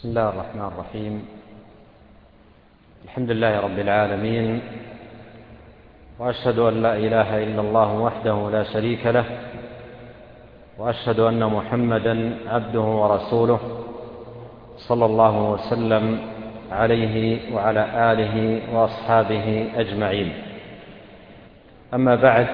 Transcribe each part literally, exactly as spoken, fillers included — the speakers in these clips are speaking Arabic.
بسم الله الرحمن الرحيم. الحمد لله رب العالمين، وأشهد أن لا إله إلا الله وحده لا شريك له، وأشهد أن محمدا عبده ورسوله صلى الله وسلم عليه وعلى آله وأصحابه أجمعين. أما بعد،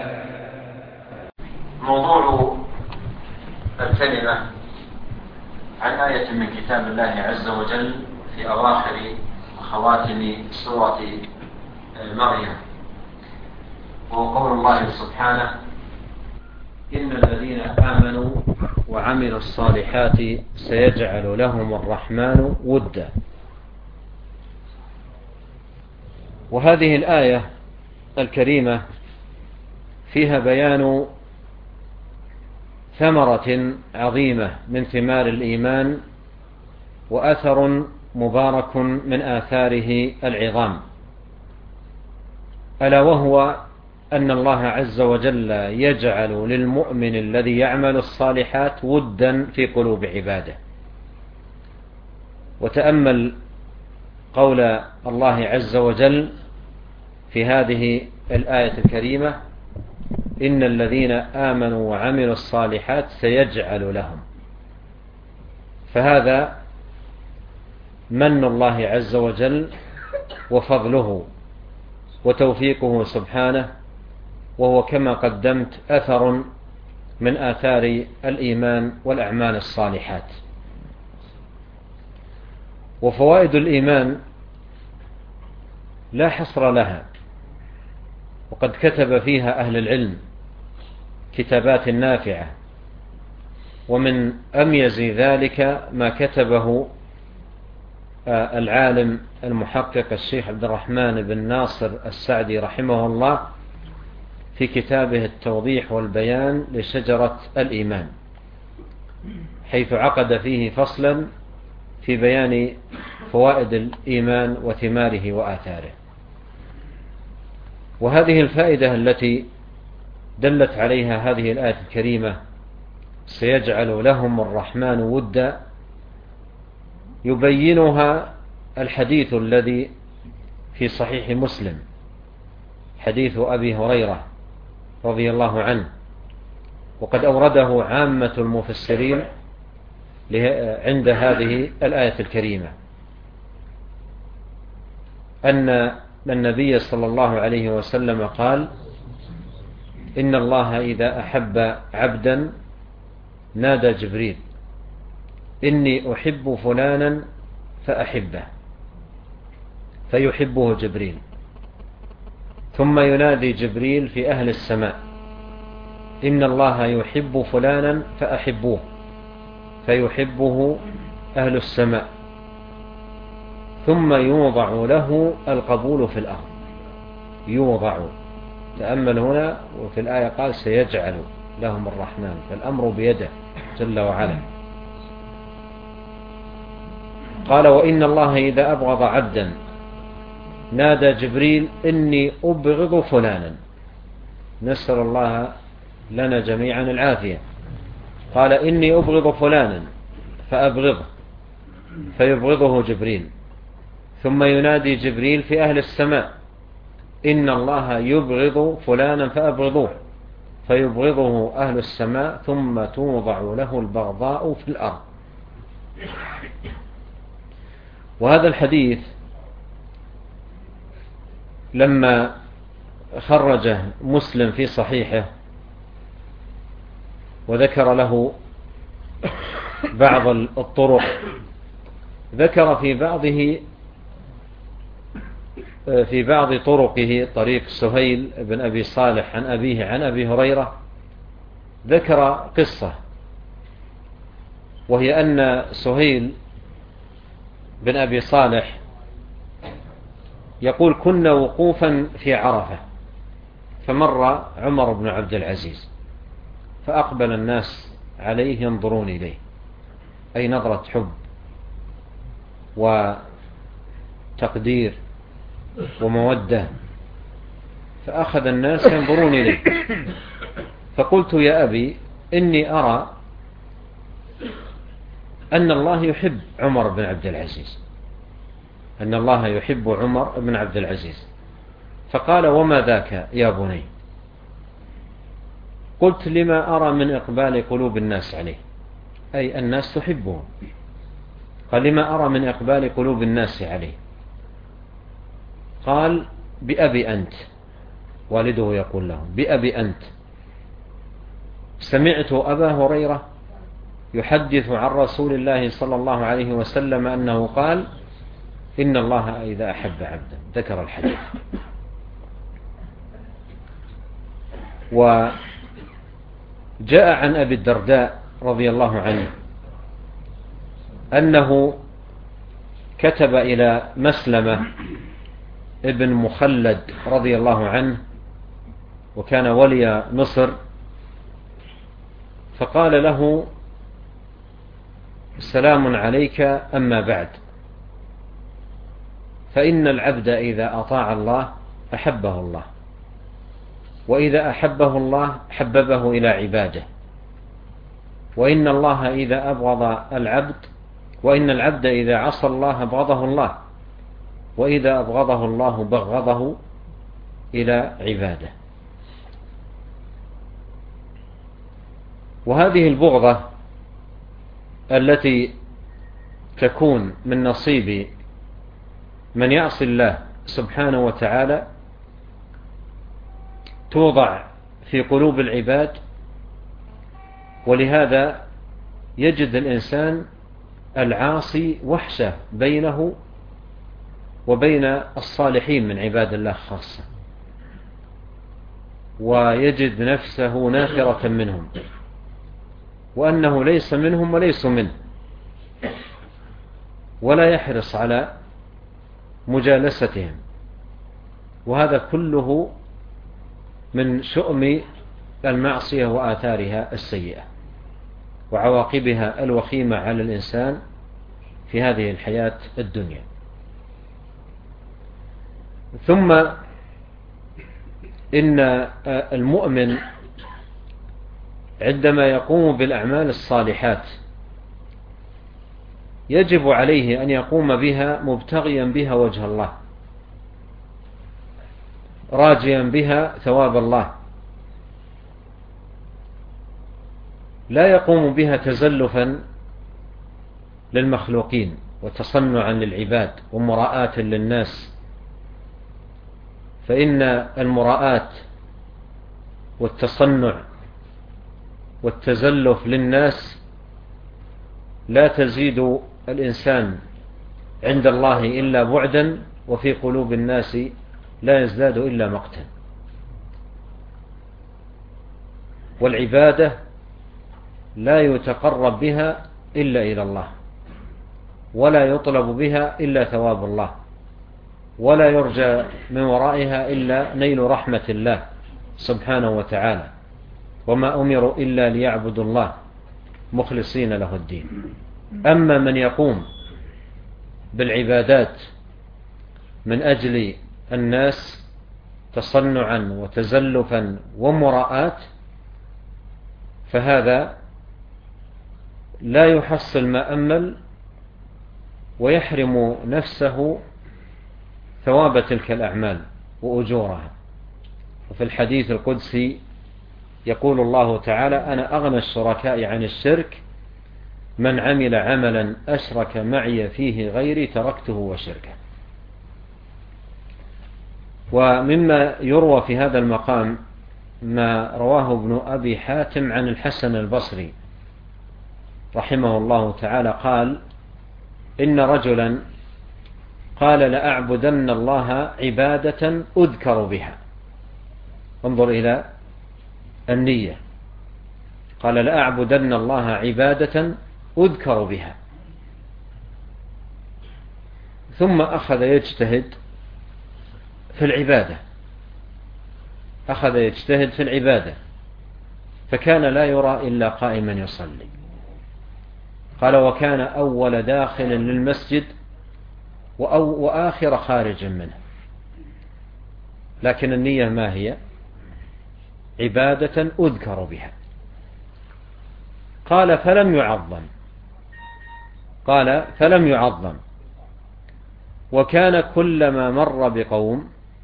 موضوع الكلمة عن آية من كتاب الله عز وجل في أواخر خواتم سورة مريم، وهو قول الله سبحانه: إن الذين آمنوا وعملوا الصالحات سيجعل لهم الرحمن ودا. وهذه الآية الكريمة فيها بيان ثمرة عظيمة من ثمار الإيمان، وأثر مبارك من آثاره العظام، ألا وهو أن الله عز وجل يجعل للمؤمن الذي يعمل الصالحات ودا في قلوب عباده. وتأمل قول الله عز وجل في هذه الآية الكريمة: إن الذين آمنوا وعملوا الصالحات سيجعل لهم. فهذا من الله عز وجل وفضله وتوفيقه سبحانه، وهو كما قدمت أثر من آثار الإيمان والأعمال الصالحات. وفوائد الإيمان لا حصر لها، وقد كتب فيها أهل العلم كتابات نافعة، ومن أميز ذلك ما كتبه العالم المحقق الشيخ عبد الرحمن بن ناصر السعدي رحمه الله في كتابه التوضيح والبيان لشجرة الإيمان، حيث عقد فيه فصلا في بيان فوائد الإيمان وثماره وآثاره. وهذه الفائدة التي دلت عليها هذه الآية الكريمة: سيجعل لهم الرحمن ودا، يبينها الحديث الذي في صحيح مسلم، حديث أبي هريرة رضي الله عنه، وقد أورده عامة المفسرين عند هذه الآية الكريمة، أن النبي صلى الله عليه وسلم قال: إن الله إذا أحب عبدا نادى جبريل: إني أحب فلانا فأحبه، فيحبه جبريل. ثم ينادي جبريل في أهل السماء: إن الله يحب فلانا فأحبوه، فيحبه أهل السماء. ثم يوضع له القبول في الأرض. يوضع، تأمل هنا، وفي الآية قال: سيجعل لهم الرحمن، فالأمر بيده جل وعلا. قال: وإن الله إذا أبغض عبدا نادى جبريل: إني أبغض فلانا. نسأل الله لنا جميعا العافية. قال: إني أبغض فلانا فأبغضه، فيبغضه جبريل. ثم ينادي جبريل في أهل السماء: إن الله يبغض فلانا فأبغضوه، فيبغضه أهل السماء. ثم توضع له البغضاء في الأرض. وهذا الحديث لما خرجه مسلم في صحيحه وذكر له بعض الطرق، ذكر في بعضه في بعض طرقه طريق سهيل بن أبي صالح عن أبيه عن أبي هريرة، ذكر قصة، وهي أن سهيل بن أبي صالح يقول: كنا وقوفا في عرفة، فمر عمر بن عبد العزيز، فأقبل الناس عليه ينظرون إليه، أي نظرة حب وتقدير ومودة، فأخذ الناس ينظرون إليه. فقلت: يا أبي، إني أرى أن الله يحب عمر بن عبد العزيز، أن الله يحب عمر بن عبد العزيز. فقال: وما ذاك يا بني؟ قلت: لما أرى من إقبال قلوب الناس عليه، أي الناس تحبه. قال: لما أرى من إقبال قلوب الناس عليه؟ قال: بأبي أنت. والده يقول له: بأبي أنت، سمعت أبا هريرة يحدث عن رسول الله صلى الله عليه وسلم أنه قال: إن الله إذا أحب عبدا. ذكر الحديث. وجاء عن أبي الدرداء رضي الله عنه أنه كتب إلى مسلمة ابن مخلد رضي الله عنه، وكان ولي مصر، فقال له: سلام عليك، أما بعد، فإن العبد إذا أطاع الله أحبه الله، وإذا أحبه الله حببه إلى عباده، وإن الله إذا أبغض العبد وإن العبد إذا عصى الله أبغضه الله، وإذا أبغضه الله بغضه إلى عباده. وهذه البغضة التي تكون من نصيب من يعصي الله سبحانه وتعالى توضع في قلوب العباد، ولهذا يجد الإنسان العاصي وحشة بينه وبين الصالحين من عباد الله خاصة، ويجد نفسه نافرة منهم، وأنه ليس منهم وليسوا منه، ولا يحرص على مجالستهم. وهذا كله من شؤم المعصية وآثارها السيئة وعواقبها الوخيمة على الإنسان في هذه الحياة الدنيا. ثم إن المؤمن عندما يقوم بالأعمال الصالحات يجب عليه أن يقوم بها مبتغيا بها وجه الله، راجيا بها ثواب الله، لا يقوم بها تزلفا للمخلوقين وتصنعا للعباد ومراءة للناس، فإن المراءة والتصنع والتزلف للناس لا تزيد الإنسان عند الله إلا بعدا، وفي قلوب الناس لا يزداد إلا مقتا. والعبادة لا يتقرب بها إلا إلى الله، ولا يطلب بها إلا ثواب الله، ولا يرجى من ورائها إلا نيل رحمة الله سبحانه وتعالى. وما أمروا إلا ليعبدوا الله مخلصين له الدين. أما من يقوم بالعبادات من أجل الناس تصنعا وتزلفا ومراءات، فهذا لا يحصل ما أمل، ويحرم نفسه ثواب تلك الأعمال وأجورها. وفي الحديث القدسي يقول الله تعالى: أنا أغنى الشركاء عن الشرك، من عمل عملا أشرك معي فيه غيري تركته وشركه. ومما يروى في هذا المقام ما رواه ابن أبي حاتم عن الحسن البصري رحمه الله تعالى قال: إن رجلا قال: لأعبدن الله عبادة أذكر بها. انظر إلى النية. قال: لأعبدن الله عبادة أذكر بها. ثم أخذ يجتهد في العبادة أخذ يجتهد في العبادة فكان لا يرى إلا قائما يصلي. قال: وكان أول داخل للمسجد وآخر خارج منه، لكن النية ما هي؟ عبادة أذكر بها. قال: فلم يعظم قال فلم يعظم. وكان كلما مر بقوم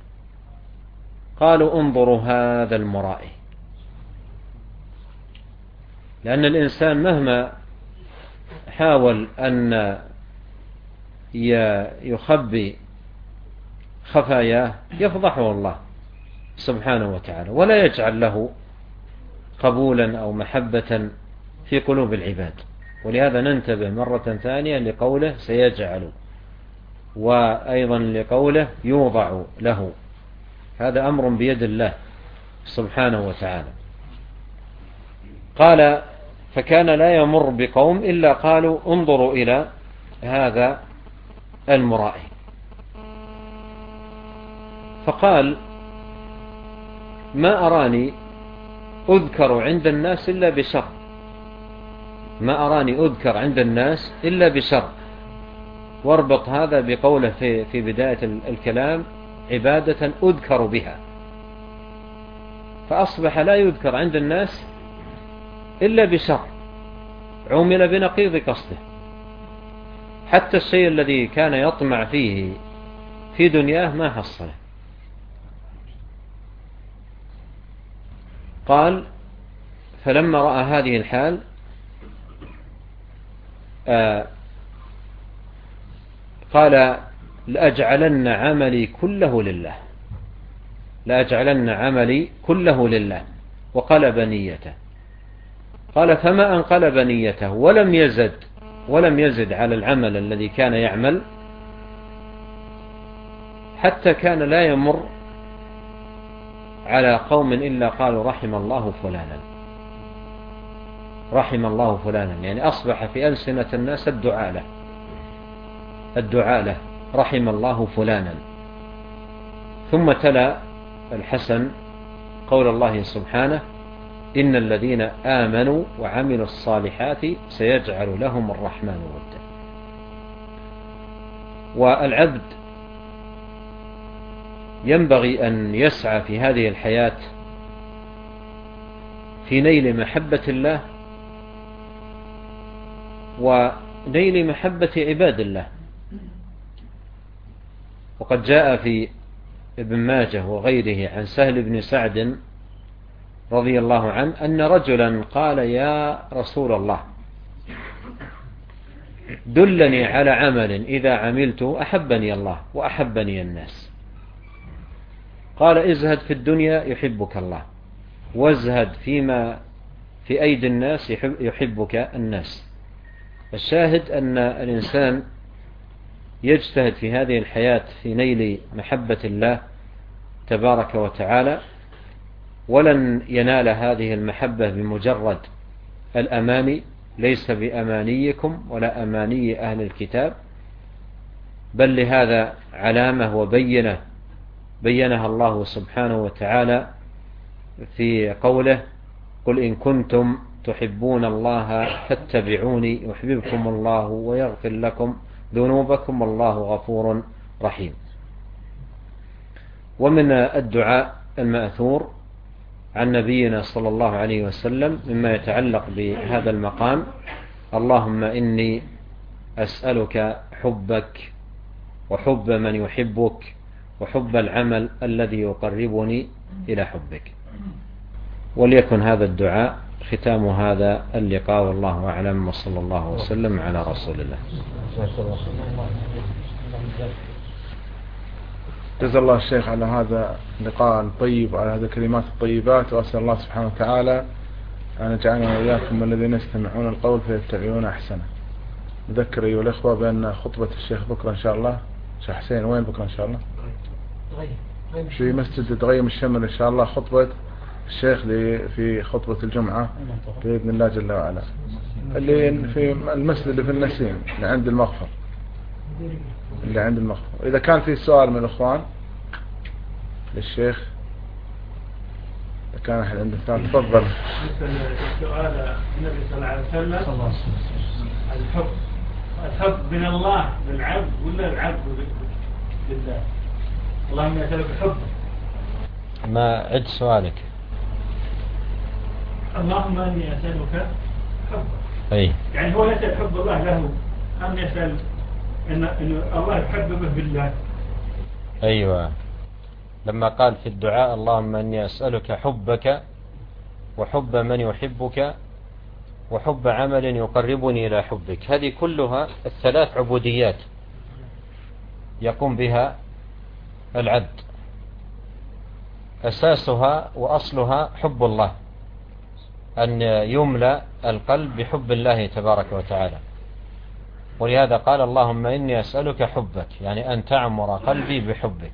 قالوا انظروا هذا المرائي. لأن الإنسان مهما حاول أن يخبي خفاياه يفضحه الله سبحانه وتعالى، ولا يجعل له قبولا أو محبة في قلوب العباد. ولهذا ننتبه مرة ثانية لقوله سيجعل، وأيضا لقوله يوضع له. هذا أمر بيد الله سبحانه وتعالى. قال فكان لا يمر بقوم إلا قالوا انظروا إلى هذا المرائي. فقال ما أراني أذكر عند الناس إلا بشر، ما أراني أذكر عند الناس إلا بشر. واربط هذا بقوله في, في بداية الكلام عبادة أذكر بها، فأصبح لا يذكر عند الناس إلا بشر، عمل بنقيض قصده. حتى الشيء الذي كان يطمع فيه في دنياه ما حصله. قال فلما رأى هذه الحال آه قال لأجعلن عملي كله لله، لأجعلن عملي كله لله، وقلب نيته. قال فما أنقلب نيته ولم يزد ولم يزد على العمل الذي كان يعمل، حتى كان لا يمر على قوم إلا قالوا رحم الله فلانا، رحم الله فلانا. يعني أصبح في ألسنة الناس الدعاء له، الدعاء له رحم الله فلانا. ثم تلا الحسن قول الله سبحانه إن الذين آمنوا وعملوا الصالحات سيجعل لهم الرحمن ودا. والعبد ينبغي أن يسعى في هذه الحياة في نيل محبة الله ونيل محبة عباد الله. وقد جاء في ابن ماجه وغيره عن سهل بن سعد رضي الله عنه أن رجلا قال يا رسول الله دلني على عمل إذا عملته أحبني الله وأحبني الناس. قال ازهد في الدنيا يحبك الله، وازهد فيما في أيدي الناس يحبك الناس. الشاهد أن الإنسان يجتهد في هذه الحياة في نيل محبة الله تبارك وتعالى، ولن ينال هذه المحبة بمجرد الأماني، ليس بأمانيكم ولا أماني أهل الكتاب، بل لهذا علامة وبينة بينها الله سبحانه وتعالى في قوله قل إن كنتم تحبون الله فاتبعوني يحببكم الله ويغفر لكم ذنوبكم والله غفور رحيم. ومن الدعاء المأثور عن نبينا صلى الله عليه وسلم مما يتعلق بهذا المقام اللهم إني أسألك حبك وحب من يحبك وحب العمل الذي يقربني إلى حبك. وليكن هذا الدعاء ختام هذا اللقاء، والله أعلم، وصلى الله وسلم على رسول الله. جزا الله الشيخ على هذا اللقاء الطيب وعلى هذه الكلمات الطيبات، وأسأل الله سبحانه وتعالى أن يجعلنا وإياكم من الذين يستمعون القول فيتبعون أحسنه. نذكر أيها الأخوة بأن خطبة الشيخ بكرة إن شاء الله. شيخ حسين وين بكرة إن شاء الله؟ في مسجد تغيم الشمل إن شاء الله خطبة الشيخ في خطبة الجمعة بإذن الله جل وعلا، اللي في المسجد اللي في النسيم اللي عند المغفر، اللي عند المغفر. إذا كان في سؤال من الأخوان للشيخ، إذا كان أحد عنده سؤال تفضل. سؤال النبي صلى الله عليه وسلم الحب الحب من الله للعبد ولا العبد لله؟ اللهم أسألك حبك. ما عد سؤالك. اللهم اني اسالك حبك. اي يعني هو يسال حب الله له أم يسأل إن, إن الله يحببه بالله؟ أيوة، لما قال في الدعاء اللهم إني أسألك حبك وحب من يحبك وحب عمل يقربني إلى حبك، هذه كلها الثلاث عبوديات يقوم بها العبد، أساسها وأصلها حب الله، أن يملأ القلب بحب الله تبارك وتعالى. ولهذا قال اللهم إني أسألك حبك، يعني أن تعمر قلبي بحبك.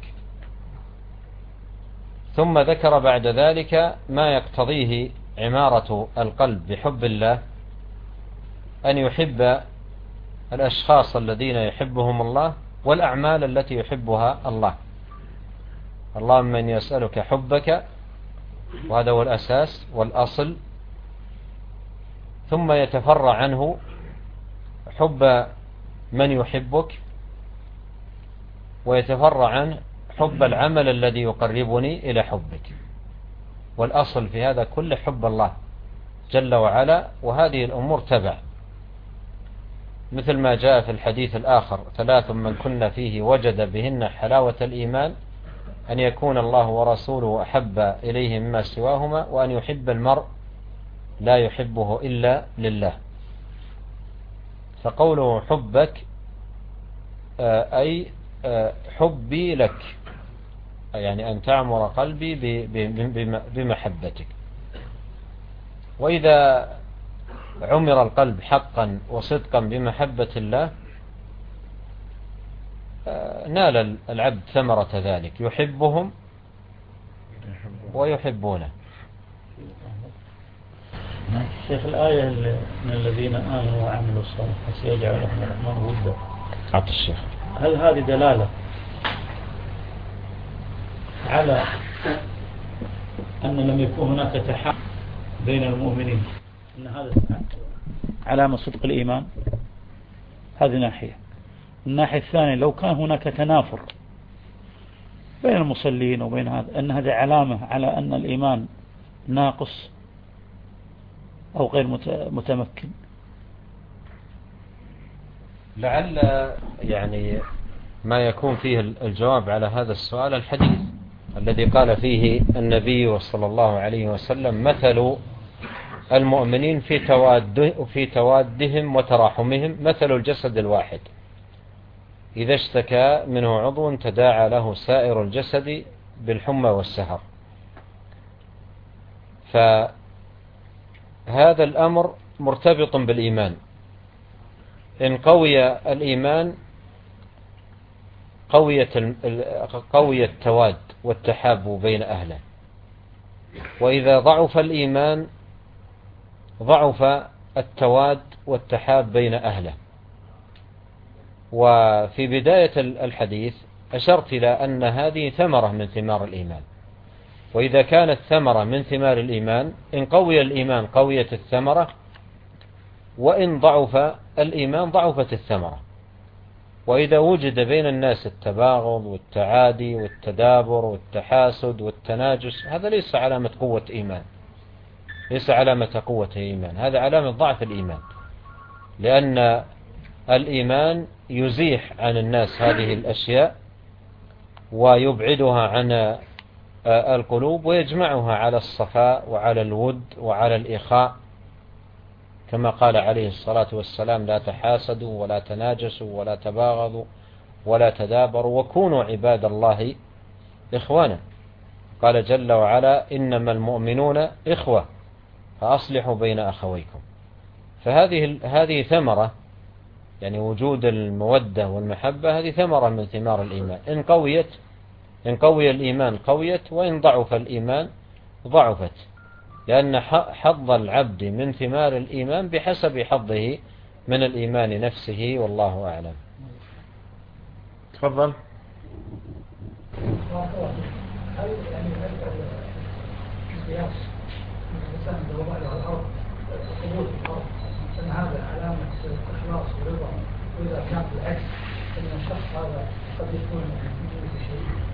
ثم ذكر بعد ذلك ما يقتضيه عمارة القلب بحب الله، أن يحب الأشخاص الذين يحبهم الله والأعمال التي يحبها الله. اللهم إني أسألك حبك، وهذا هو الأساس والأصل، ثم يتفرع عنه حب من يحبك، ويتفرع عنه حب العمل الذي يقربني إلى حبك. والأصل في هذا كله حب الله جل وعلا، وهذه الأمور تبع، مثل ما جاء في الحديث الآخر: ثلاث من كنا فيه وجد بهن حلاوة الإيمان، أن يكون الله ورسوله أحب إليه مما سواهما، وأن يحب المرء لا يحبه إلا لله. فقوله حبك أي حبي لك، يعني أن تعمر قلبي بمحبتك. وإذا عمر القلب حقا وصدقا بمحبة الله نال العبد ثمرة ذلك، يحبهم ويحبونه. شيخ، الآية من الذين آمنوا وعملوا الصالحات سيجعل لهم الرحمن ودا، عطى الشيخ، هل هذه دلالة على أن لم يكن هناك تحالف بين المؤمنين، أن هذا علامة صدق الإيمان؟ هذه ناحية. الناحية الثانية، لو كان هناك تنافر بين المصلين وبين هذا، أن هذا علامة على أن الإيمان ناقص أو غير متمكن. لعل يعني ما يكون فيه الجواب على هذا السؤال الحديث الذي قال فيه النبي صلى الله عليه وسلم: مثل المؤمنين في تواد في توادهم وتراحمهم مثل الجسد الواحد، إذا اشتكى منه عضو تداعى له سائر الجسد بالحمى والسهر. فهذا الأمر مرتبط بالإيمان. إن قوي الإيمان قوية قوي التواد والتحاب بين أهله، وإذا ضعف الإيمان ضعف التواد والتحاب بين أهله. وفي بداية الحديث أشرت إلى أن هذه ثمرة من ثمار الإيمان، وإذا كانت ثمرة من ثمار الإيمان، إن قوي الإيمان قويت الثمرة، وإن ضعف الإيمان ضعفت الثمرة. وإذا وجد بين الناس التباغض والتعادي والتدابر والتحاسد والتناجس، هذا ليس علامة قوة إيمان، ليس علامة قوة إيمان، هذا علامة ضعف الإيمان، لأن الإيمان يزيح عن الناس هذه الأشياء ويبعدها عن القلوب ويجمعها على الصفاء وعلى الود وعلى الإخاء، كما قال عليه الصلاة والسلام: لا تحاسدوا ولا تناجسوا ولا تباغضوا ولا تدابروا وكونوا عباد الله إخوانا. قال جل وعلا: إنما المؤمنون إخوة فأصلحوا بين أخويكم. فهذه هذه ثمرة، يعني وجود المودة والمحبة هذه ثمرة من ثمار الإيمان. إن قويت إن قوي الإيمان قويت، وإن ضعف الإيمان ضعفت، لأن حظ العبد من ثمار الإيمان بحسب حظه من الإيمان نفسه، والله أعلم. تفضل. هل يعني القياس الإنسان لو ضع على الأرض قبول الأرض أن هذا علامة إخلاص ورضا، وإذا كان بالعكس أن الشخص هذا قد يكون في شيء؟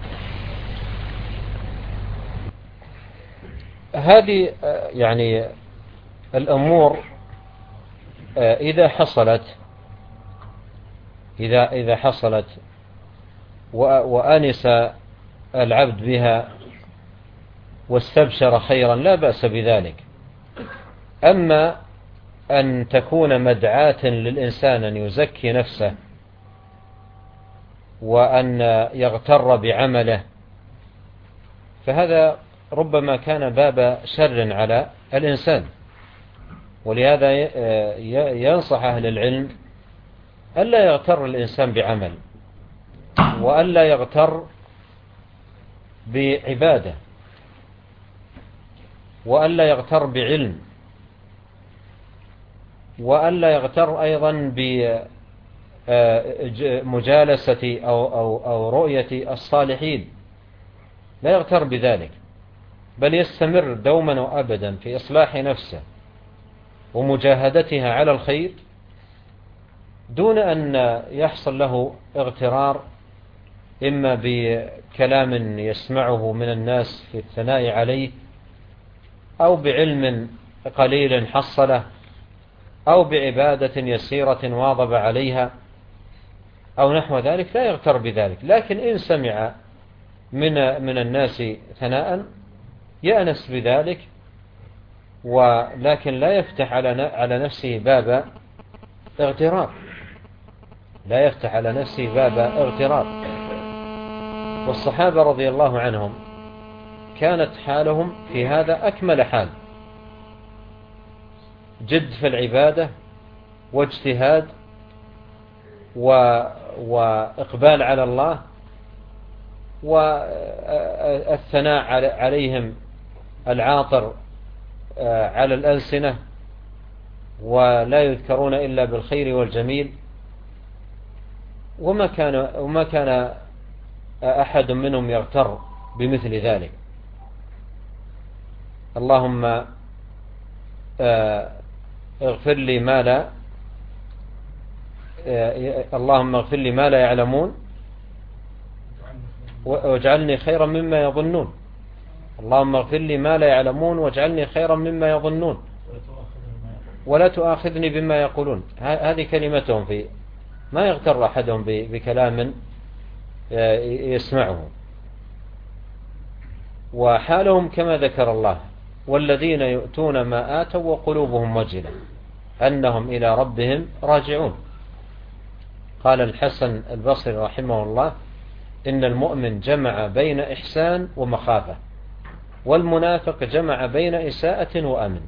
هذه يعني الأمور إذا حصلت إذا إذا حصلت وأنس العبد بها واستبشر خيرا لا بأس بذلك. أما أن تكون مدعاة للإنسان أن يزكي نفسه وأن يغتر بعمله، فهذا ربما كان باب شر على الإنسان. ولهذا ينصح أهل العلم ألا يغتر الإنسان بعمل، وألا يغتر بعبادة، وألا يغتر بعلم، وألا يغتر أيضا بمجالسة أو, أو, أو رؤية الصالحين، لا يغتر بذلك، بل يستمر دوما وأبدا في إصلاح نفسه ومجاهدتها على الخير دون أن يحصل له اغترار إما بكلام يسمعه من الناس في الثناء عليه، أو بعلم قليل حصله، أو بعبادة يسيرة واظب عليها أو نحو ذلك، لا يغتر بذلك. لكن إن سمع من من الناس ثناء يأنس بذلك، ولكن لا يفتح على على نفسه باب اغترار، لا يفتح على نفسه باب اغترار. والصحابة رضي الله عنهم كانت حالهم في هذا أكمل حال، جد في العبادة واجتهاد و... وإقبال على الله، والثناء عليهم العاطر على الألسنة، ولا يذكرون إلا بالخير والجميل. وما كان وما كان أحد منهم يغتر بمثل ذلك. اللهم اغفر لي ما لا اللهم اغفر لي ما لا يعلمون واجعلني خيرا مما يظنون. اللهم اغفر لي ما لا يعلمون واجعلني خيرا مما يظنون ولا تؤاخذني بما يقولون. هذه كلمتهم، في ما يغتر أحدهم بكلام يسمعه. وحالهم كما ذكر الله: والذين يؤتون ما آتوا وقلوبهم وجلة أنهم إلى ربهم راجعون. قال الحسن البصري رحمه الله: إن المؤمن جمع بين إحسان ومخافة، والمنافق جمع بين إساءة وأمن.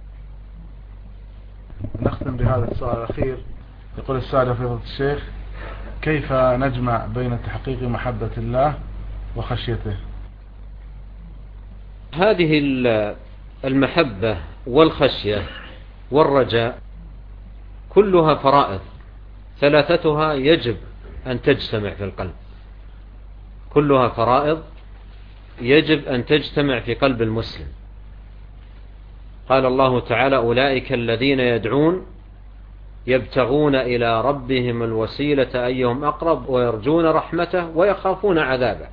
نختم بهذا السؤال الأخير. يقول السائل فضيلة الشيخ: كيف نجمع بين تحقيق محبة الله وخشيته؟ هذه المحبة والخشية والرجاء كلها فرائض، ثلاثتها يجب أن تجتمع في القلب، كلها فرائض يجب أن تجتمع في قلب المسلم. قال الله تعالى: أولئك الذين يدعون يبتغون إلى ربهم الوسيلة أيهم أقرب ويرجون رحمته ويخافون عذابه.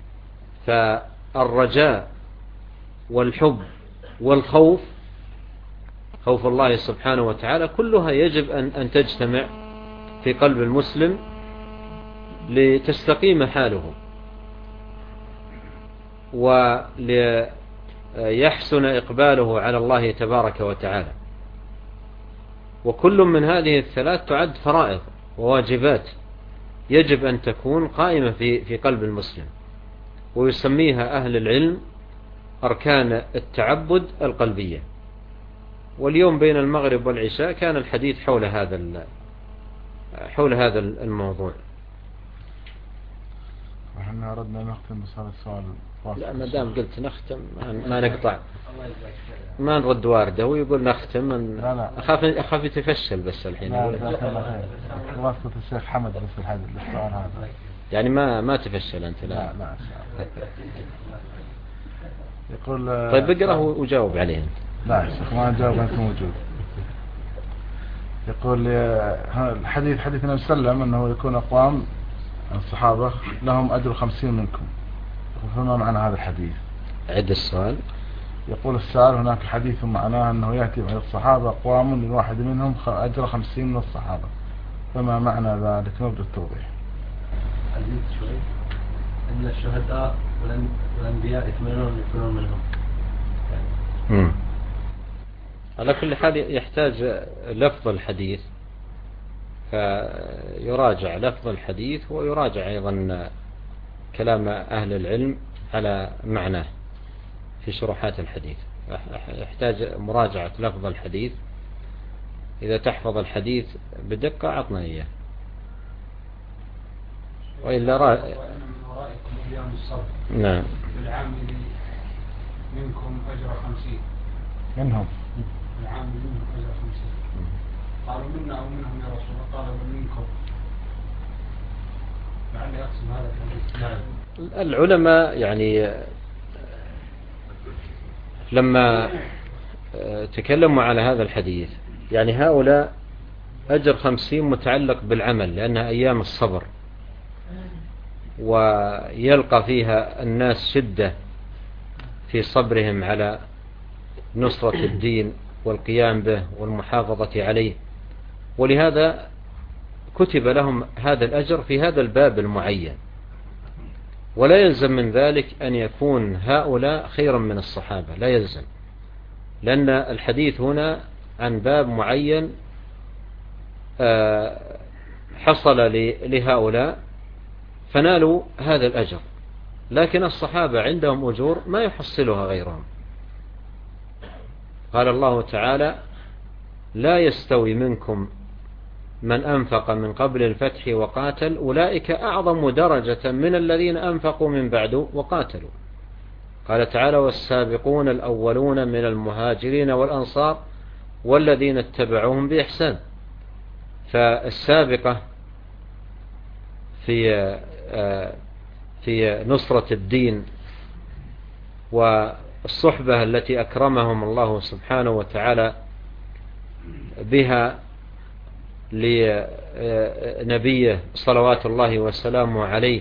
فالرجاء والحب والخوف، خوف الله سبحانه وتعالى، كلها يجب أن أن تجتمع في قلب المسلم لتستقيم حاله وليحسن إقباله على الله تبارك وتعالى. وكل من هذه الثلاث تعد فرائض وواجبات يجب أن تكون قائمة في في قلب المسلم، ويسميها أهل العلم أركان التعبد القلبية. واليوم بين المغرب والعشاء كان الحديث حول هذا حول هذا الموضوع. احنا أردنا نختم بهذا السؤال. لا، ما دام قلت نختم ما نقطع، ما نرد واردة. هو يقول نختم، أخاف أخاف يتفشل بس الحين. لا لا واسطة الشيخ حمد بس الحديث السؤال هذا يعني ما ما تفشل أنت. لا لا, لا. يقول طيب اقرأ وجاوب عليه. لا يا شيخ ما نجاوب، أنت موجود. يقول الحديث حديث النبي صلى الله عليه وسلم أنه يكون أقوام الصحابة لهم أجر خمسين منكم، فما معنى هذا الحديث؟ عد السؤال. يقول السائل: هناك حديث معناه أنه يأتي بعد الصحابة أقوام للواحد منهم أجر خمسين من الصحابة، فما معنى ذلك؟ نرجو التوضيح. عزيز شوي أن الشهداء والأنبياء يتمنون يكونون منهم. مم. على كل حال يحتاج لفظ الحديث، فيراجع لفظ الحديث ويراجع أيضا كلام أهل العلم على معناه في شروحات الحديث. يحتاج مراجعة لفظ الحديث. إذا تحفظ الحديث بدقة عطنا إياه، وإلا را... نعم. العامل منكم أجر خمسين. منهم العامل منهم أجر خمسين. قالوا منا أو منهم يا رسول الله؟ قالوا منكم. لعل يقسم هذا الحديث. العلماء يعني لما تكلموا على هذا الحديث يعني هؤلاء أجر خمسين متعلق بالعمل، لأنها أيام الصبر ويلقى فيها الناس شدة في صبرهم على نصرة الدين والقيام به والمحافظة عليه، ولهذا كتب لهم هذا الأجر في هذا الباب المعين. ولا يلزم من ذلك أن يكون هؤلاء خيرا من الصحابة، لا يلزم، لأن الحديث هنا عن باب معين حصل لهؤلاء فنالوا هذا الأجر، لكن الصحابة عندهم أجور ما يحصلها غيرهم. قال الله تعالى: لا يستوي منكم من أنفق من قبل الفتح وقاتل أولئك أعظم درجة من الذين أنفقوا من بعد وقاتلوا. قال تعالى: والسابقون الأولون من المهاجرين والأنصار والذين اتبعوهم بإحسان. فالسابقة في في نصرة الدين والصحبة التي أكرمهم الله سبحانه وتعالى بها لنبيه صلوات الله وسلامه عليه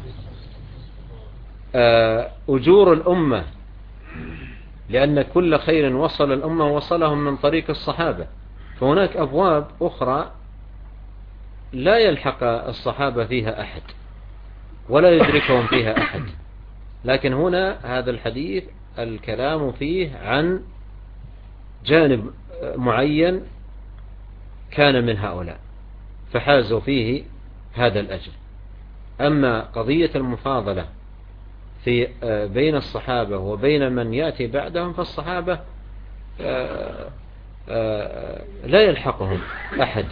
أجور الأمة، لأن كل خير وصل الأمة وصلهم من طريق الصحابة. فهناك أبواب أخرى لا يلحق الصحابة فيها أحد ولا يدركهم فيها أحد، لكن هنا هذا الحديث الكلام فيه عن جانب معين كان من هؤلاء فحازوا فيه هذا الأجر. أما قضية المفاضلة في بين الصحابة وبين من يأتي بعدهم، فالصحابة لا يلحقهم أحد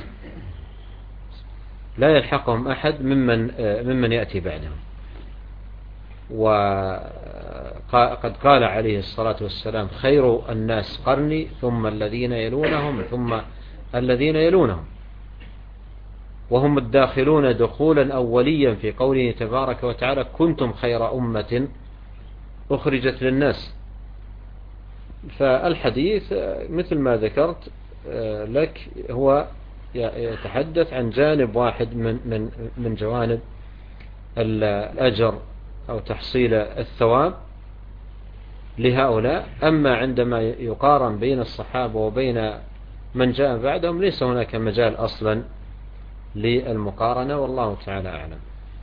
لا يلحقهم أحد ممن ممن يأتي بعدهم. وقد قال عليه الصلاة والسلام: خير الناس قرني ثم الذين يلونهم ثم الذين يلونهم، وهم الداخلون دخولا أوليا في قوله تبارك وتعالى: كنتم خير أمة أخرجت للناس. فالحديث مثل ما ذكرت لك هو يتحدث عن جانب واحد من من من جوانب الأجر أو تحصيل الثواب لهؤلاء. أما عندما يقارن بين الصحابة وبين من جاء بعدهم ليس هناك مجال أصلا للمقارنة، والله تعالى أعلم.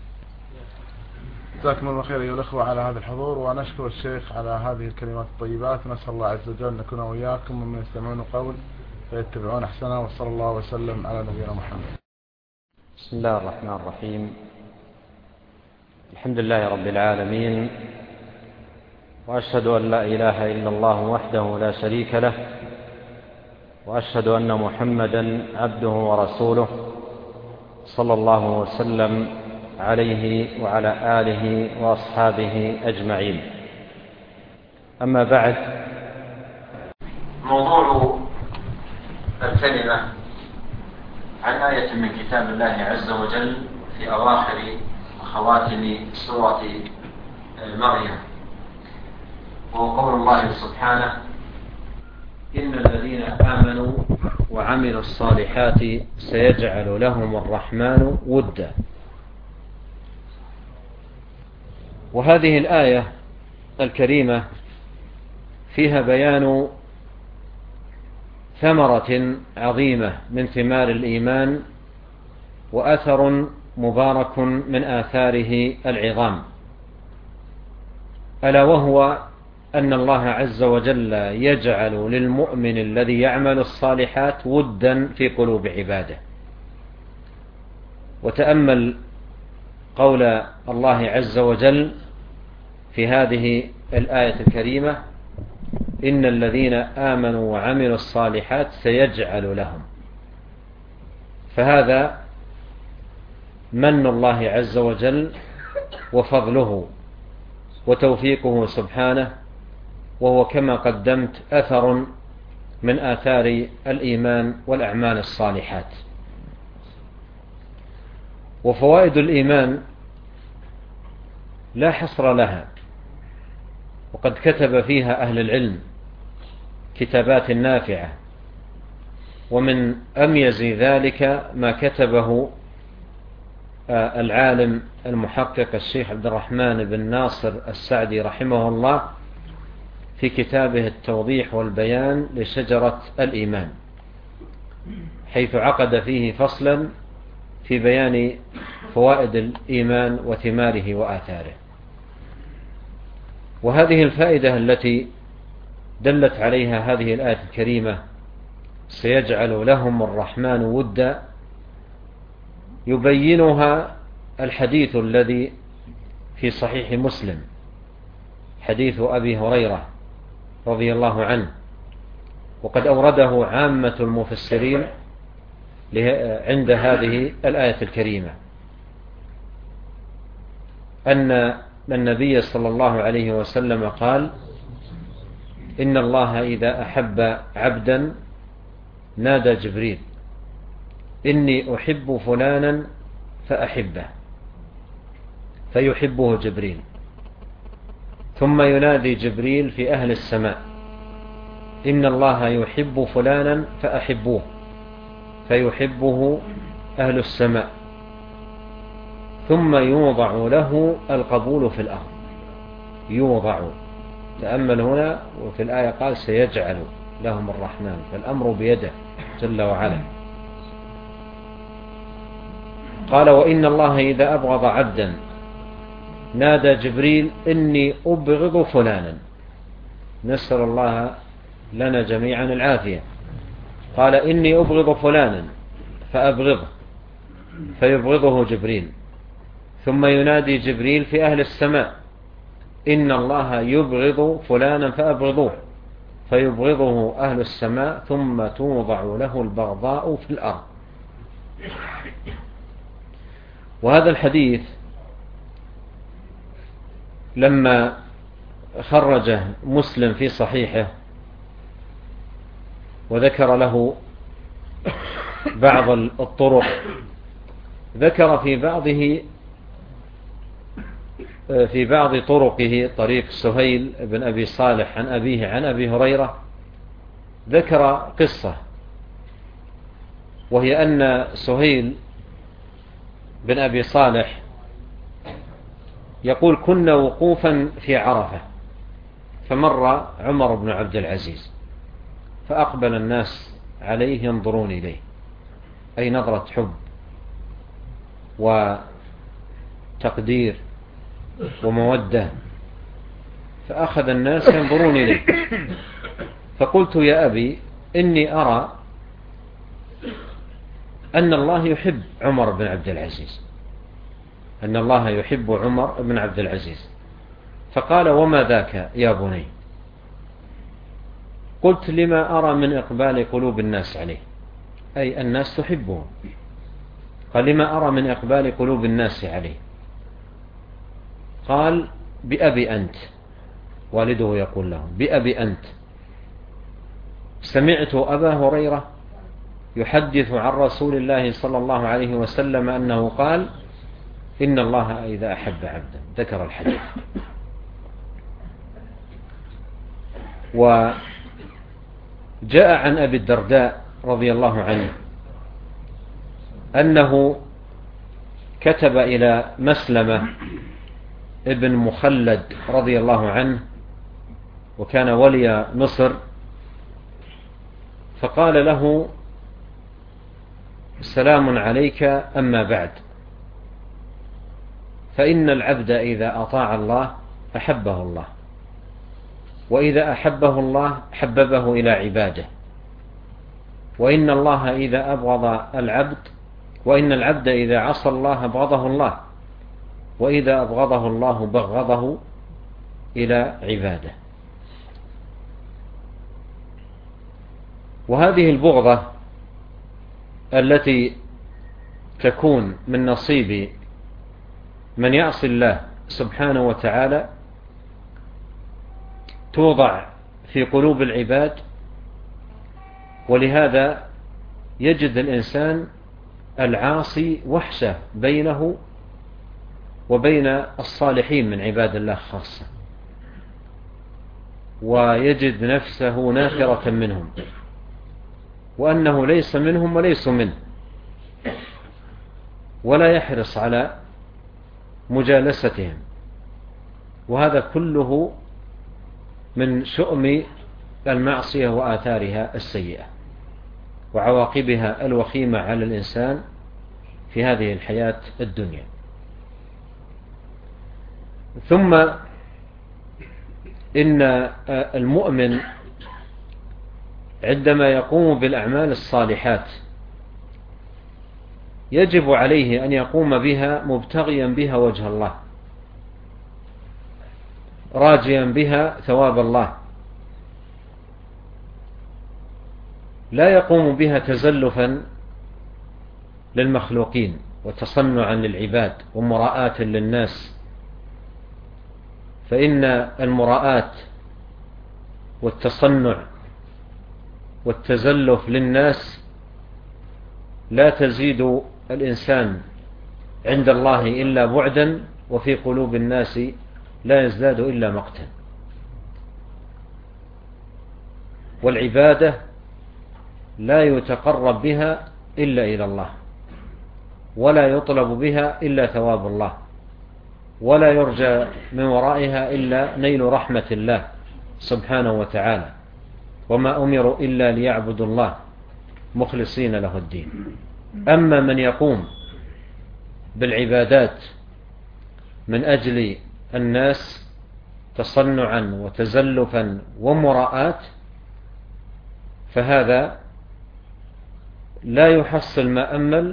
جزاكم الله خير أيها الأخوة على هذا الحضور، ونشكر الشيخ على هذه الكلمات الطيبات، ونسأل الله عز وجل أن نكون وإياكم ممن يستمعون القول فيتبعون أحسنه، وصلى الله وسلم على نبينا محمد. بسم الله الرحمن الرحيم. الحمد لله رب العالمين، وأشهد أن لا إله إلا الله وحده لا شريك له، وأشهد أن محمدا عبده ورسوله صلى الله وسلم عليه وعلى آله وأصحابه أجمعين. أما بعد، موضوع الكلمة عن آية من كتاب الله عز وجل في أواخر خواتم سورة مريم، وهو قول الله سبحانه: إن الذين آمنوا وعملوا الصالحات سيجعل لهم الرحمن ودا. وهذه الآية الكريمة فيها بيان ثمرة عظيمة من ثمار الإيمان وأثر مبارك من آثاره العظام، ألا وهو أن الله عز وجل يجعل للمؤمن الذي يعمل الصالحات ودا في قلوب عباده. وتأمل قول الله عز وجل في هذه الآية الكريمة: إن الذين آمنوا وعملوا الصالحات سيجعل لهم. فهذا من الله عز وجل وفضله وتوفيقه سبحانه، وهو كما قدمت أثر من آثار الإيمان والأعمال الصالحات. وفوائد الإيمان لا حصر لها، وقد كتب فيها أهل العلم كتابات نافعة، ومن أميز ذلك ما كتبه العالم المحقق الشيخ عبد الرحمن بن ناصر السعدي رحمه الله في كتابه التوضيح والبيان لشجرة الإيمان، حيث عقد فيه فصلا في بيان فوائد الإيمان وثماره وآثاره. وهذه الفائدة التي دلت عليها هذه الآية الكريمة: سيجعل لهم الرحمن ودا، يبينها الحديث الذي في صحيح مسلم، حديث أبي هريرة رضي الله عنه، وقد أورده عامة المفسرين عند هذه الآية الكريمة، أن النبي صلى الله عليه وسلم قال: إن الله إذا أحب عبدا نادى جبريل: إني أحب فلانا فأحبه، فيحبه جبريل، ثم ينادي جبريل في أهل السماء: إن الله يحب فلانا فأحبوه، فيحبه أهل السماء، ثم يوضع له القبول في الأرض. يوضع، تأمل هنا، وفي الآية قال: سيجعل لهم الرحمن، فالأمر بيده جل وعلا. قال: وإن الله إذا أبغض عبدا نادى جبريل: إني أبغض فلانا. نسأل الله لنا جميعا العافية. قال: إني أبغض فلانا فأبغضه، فيبغضه جبريل، ثم ينادي جبريل في أهل السماء: إن الله يبغض فلانا فأبغضوه، فيبغضه أهل السماء، ثم توضع له البغضاء في الأرض. وهذا الحديث لما خرجه مسلم في صحيحه وذكر له بعض الطرق، ذكر في بعضه في بعض طرقه طريق سهيل بن أبي صالح عن أبيه عن أبي هريرة، ذكر قصة، وهي أن سهيل بن أبي صالح يقول: كنا وقوفا في عرفة، فمر عمر بن عبد العزيز، فأقبل الناس عليه ينظرون إليه، أي نظرة حب وتقدير ومودة، فأخذ الناس ينظرون إليه، فقلت: يا أبي، إني أرى أن الله يحب عمر بن عبد العزيز، أن الله يحب عمر بن عبد العزيز. فقال: وما ذاك يا بني؟ قلت: لما أرى من إقبال قلوب الناس عليه، أي الناس تحبه. قال: لما أرى من إقبال قلوب الناس عليه؟ قال: بأبي أنت. والده يقول له: بأبي أنت، سمعت أبا هريرة يحدث عن رسول الله صلى الله عليه وسلم أنه قال: إن الله إذا أحب عبدا. ذكر الحديث. وجاء عن أبي الدرداء رضي الله عنه أنه كتب إلى مسلمة ابن مخلد رضي الله عنه، وكان ولي مصر، فقال له: سلام عليك أما بعد. فإن العبد إذا أطاع الله أحبه الله، وإذا أحبه الله حببه إلى عباده، وإن الله إذا أبغض العبد وإن العبد إذا عصى الله أبغضه الله، وإذا أبغضه الله بغضه إلى عباده. وهذه البغضة التي تكون من نصيب من يعصي الله سبحانه وتعالى توضع في قلوب العباد، ولهذا يجد الإنسان العاصي وحشة بينه وبين الصالحين من عباد الله خاصة، ويجد نفسه نافرة منهم، وأنه ليس منهم وليس منه، ولا يحرص على مجالستهم. وهذا كله من شؤم المعصية وآثارها السيئة وعواقبها الوخيمة على الإنسان في هذه الحياة الدنيا. ثم إن المؤمن عندما يقوم بالأعمال الصالحات يجب عليه أن يقوم بها مبتغيا بها وجه الله، راجيا بها ثواب الله، لا يقوم بها تزلفا للمخلوقين وتصنعا للعباد ومراءة للناس، فإن المراءة والتصنع والتزلف للناس لا تزيد الإنسان عند الله إلا بعدا، وفي قلوب الناس لا يزداد إلا مقتا. والعبادة لا يتقرب بها إلا إلى الله، ولا يطلب بها إلا ثواب الله، ولا يرجى من ورائها إلا نيل رحمة الله سبحانه وتعالى. وما أمروا إلا ليعبدوا الله مخلصين له الدين. أما من يقوم بالعبادات من أجل الناس تصنعا وتزلفا ومراءة، فهذا لا يحصل ما أمل،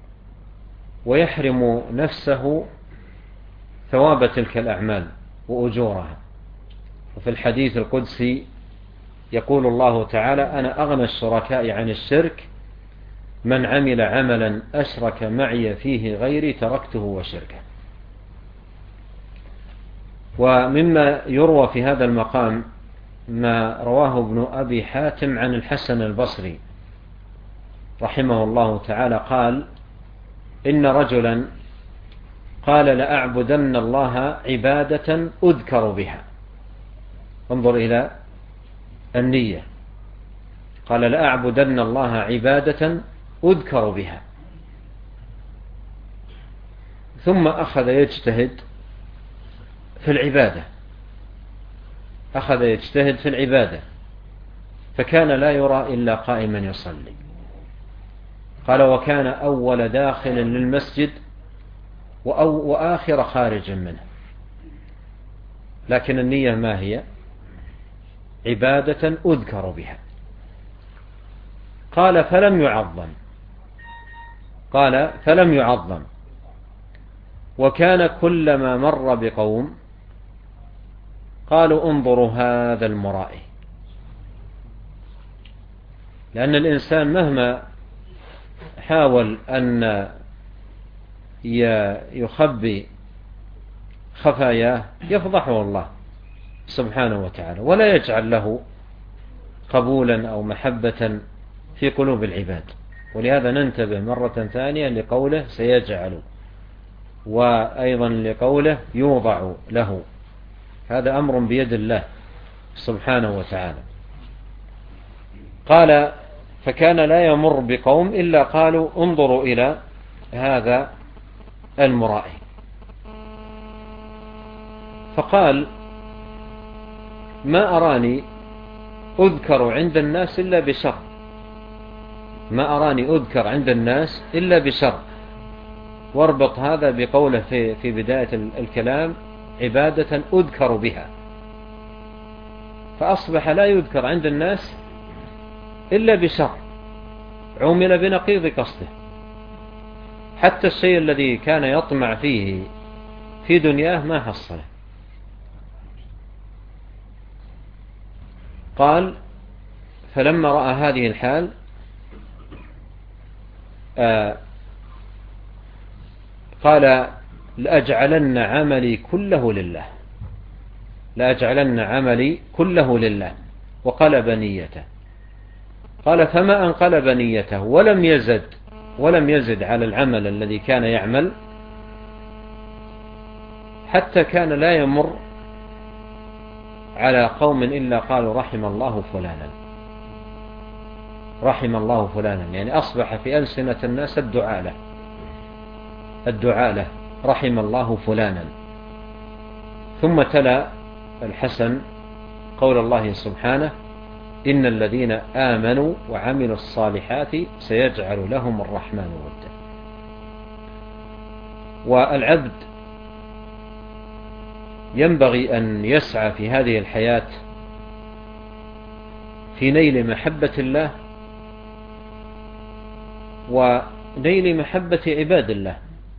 ويحرم نفسه ثواب تلك الأعمال وأجورها. وفي الحديث القدسي يقول الله تعالى: أنا أغنى الشركاء عن الشرك، من عمل عملا أشرك معي فيه غيري تركته وشركه. ومما يروى في هذا المقام ما رواه ابن أبي حاتم عن الحسن البصري رحمه الله تعالى قال: إن رجلا قال لأعبدن الله عبادة أذكر بها. انظر إلى النية، قال لأعبدن الله عبادة أذكر بها، ثم أخذ يجتهد في العبادة أخذ يجتهد في العبادة فكان لا يرى إلا قائما يصلي. قال: وكان أول داخل للمسجد وآخر خارج منه، لكن النية ما هي؟ عبادة أذكر بها. قال: فلم يعظم قال فلم يعظم وكان كلما مر بقوم قالوا: انظروا هذا المرائي. لأن الإنسان مهما حاول أن يخبي خفاياه يفضحه الله سبحانه وتعالى، ولا يجعل له قبولا أو محبة في قلوب العباد. ولهذا ننتبه مرة ثانية لقوله سيجعل، وأيضا لقوله يوضع له. هذا أمر بيد الله سبحانه وتعالى. قال: فكان لا يمر بقوم إلا قالوا: انظروا إلى هذا المرائي. فقال: ما أراني أذكر عند الناس إلا بشر، ما أراني أذكر عند الناس إلا بشر. واربط هذا بقوله في, في بداية الكلام عبادة أذكر بها، فأصبح لا يذكر عند الناس إلا بشر عمل بنقيض قصده. حتى الشيء الذي كان يطمع فيه في دنياه ما حصله. قال فلما رأى هذه الحال آه قال لأجعلن عملي كله لله، لأجعلن عملي كله لله، وقلب نيته. قال فما أنقلب نيته ولم يزد ولم يزد على العمل الذي كان يعمل، حتى كان لا يمر على قوم إلا قالوا رحم الله فلانا، رحم الله فلانا، يعني أصبح في ألسنة الناس الدعاء له، الدعاء له رحم الله فلانا. ثم تلا الحسن قول الله سبحانه إن الذين آمنوا وعملوا الصالحات سيجعل لهم الرحمن ودا. والعبد ينبغي أن يسعى في هذه الحياة في نيل محبة الله ونيل محبة عباد الله.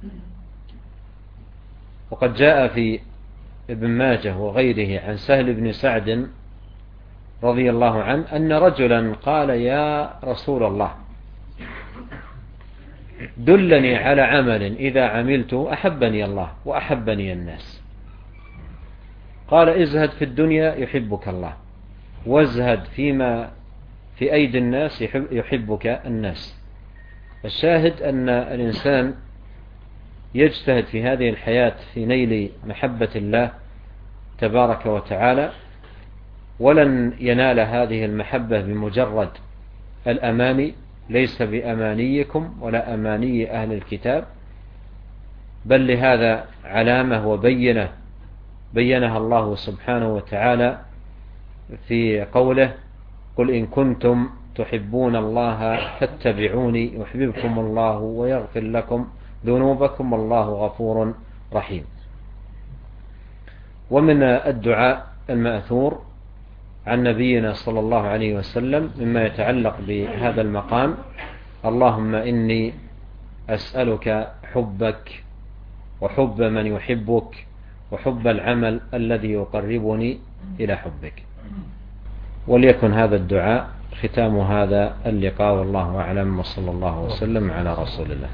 وقد جاء في ابن ماجه وغيره عن سهل بن سعد رضي الله عنه أن رجلا قال يا رسول الله دلني على عمل إذا عملته أحبني الله وأحبني الناس. قال ازهد في الدنيا يحبك الله، وازهد فيما في أيدي الناس يحبك الناس. الشاهد أن الإنسان يجتهد في هذه الحياة في نيل محبة الله تبارك وتعالى، ولن ينال هذه المحبة بمجرد الأماني، ليس بأمانيكم ولا أماني أهل الكتاب، بل لهذا علامة وبينة بينها الله سبحانه وتعالى في قوله قل إن كنتم تحبون الله فاتبعوني يحببكم الله ويغفر لكم ذنوبكم والله غفور رحيم. ومن الدعاء المأثور عن نبينا صلى الله عليه وسلم مما يتعلق بهذا المقام اللهم إني أسألك حبك وحب من يحبك وحب العمل الذي يقربني إلى حبك. وليكن هذا الدعاء ختام هذا اللقاء، والله أعلم، وصلى الله وسلم على رسول الله.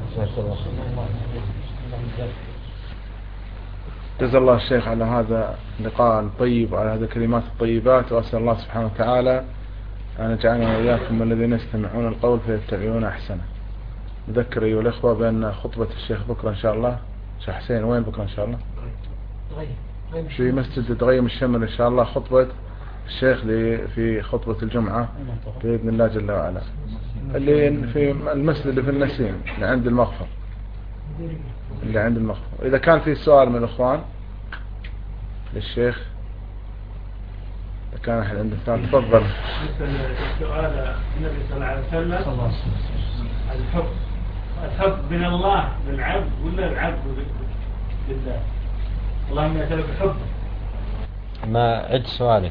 جزا الله الشيخ على هذا اللقاء الطيب وعلى هذه الكلمات الطيبات، وأسأل الله سبحانه وتعالى أن يجعلنا وإياكم من الذين يستمعون القول فيتبعون أحسنه. نذكر أيها الأخوة بأن خطبة الشيخ بكرة إن شاء الله. شيخ حسين وين بكرة إن شاء الله؟ في مسجد تغيم الشمل إن شاء الله، خطبة الشيخ في خطبة الجمعة بإذن الله جل وعلا، اللي في المسجد اللي في النسيم اللي عند المغفر، اللي عند المغفر. إذا كان في سؤال من الأخوان للشيخ، إذا كان أحد عنده سؤال تفضل. السؤال النبي صلى الله عليه وسلم الحب الحب من الله للعبد ولا العبد لله؟ اللهم أسألك حبك. ما عد سؤالك.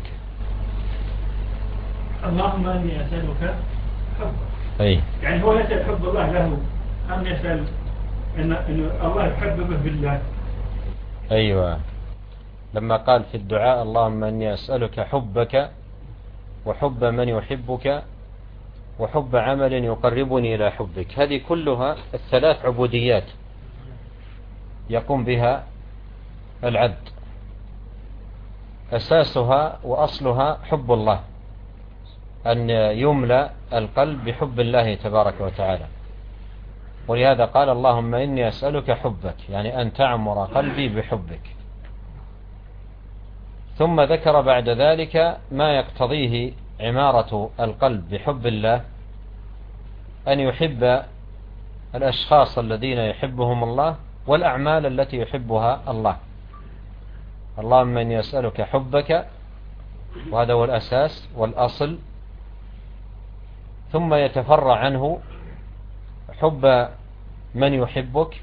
اللهم اني اسالك حبك. اي يعني هو يسال حب الله له ام يسال ان ان الله يحببه بالله؟ ايوه، لما قال في الدعاء اللهم اني اسالك حبك وحب من يحبك وحب عمل يقربني الى حبك، هذه كلها الثلاث عبوديات يقوم بها العبد، أساسها وأصلها حب الله، أن يملأ القلب بحب الله تبارك وتعالى. ولهذا قال اللهم إني أسألك حبك، يعني أن تعمر قلبي بحبك. ثم ذكر بعد ذلك ما يقتضيه عمارة القلب بحب الله، أن يحب الأشخاص الذين يحبهم الله والأعمال التي يحبها الله. اللهم إني أسألك حبك، وهذا هو الأساس والأصل. ثم يتفرع عنه حب من يحبك،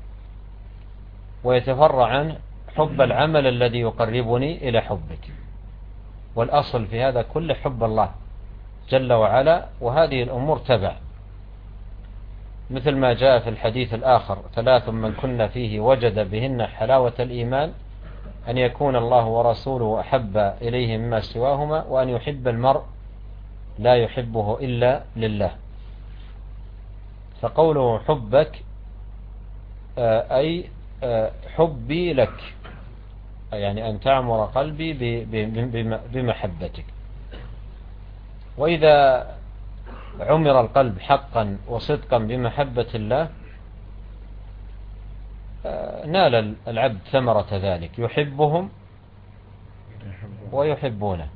ويتفرع عنه حب العمل الذي يقربني إلى حبك. والأصل في هذا كل حب الله جل وعلا، وهذه الأمور تبع، مثل ما جاء في الحديث الآخر: ثلاث من كن فيه وجد بهن حلاوة الإيمان، أن يكون الله ورسوله أحب إليه مما سواهما، وأن يحب المرء لا يحبه إلا لله. فقوله حبك أي حبي لك، يعني أن تعمر قلبي بمحبتك. وإذا عمر القلب حقا وصدقا بمحبة الله نال العبد ثمرة ذلك، يحبهم ويحبونه.